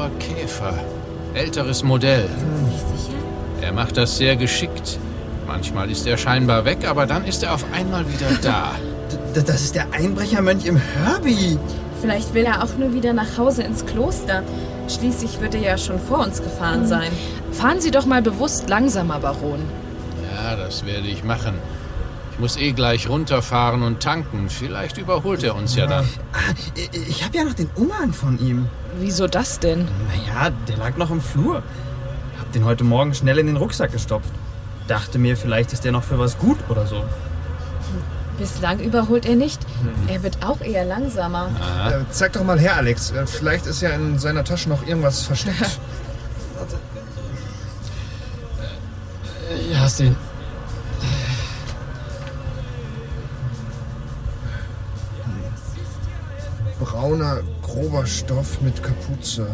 grauer Käfer. Älteres Modell. Sind Sie sicher? Er macht das sehr geschickt. Manchmal ist er scheinbar weg, aber dann ist er auf einmal wieder da. Das ist der Einbrechermönch im Herbie. Vielleicht will er auch nur wieder nach Hause ins Kloster. Schließlich wird er ja schon vor uns gefahren sein. Fahren Sie doch mal bewusst langsamer, Baron. Ja, das werde ich machen. Ich muss gleich runterfahren und tanken. Vielleicht überholt er uns ja dann. Ich habe ja noch den Umhang von ihm. Wieso das denn? Naja, der lag noch im Flur. Hab den heute Morgen schnell in den Rucksack gestopft. Dachte mir, vielleicht ist der noch für was gut oder so. Bislang überholt er nicht. Er wird auch eher langsamer. Zeig doch mal her, Alex. Vielleicht ist ja in seiner Tasche noch irgendwas versteckt. Ja, hast den. Brauner, grober Stoff mit Kapuze.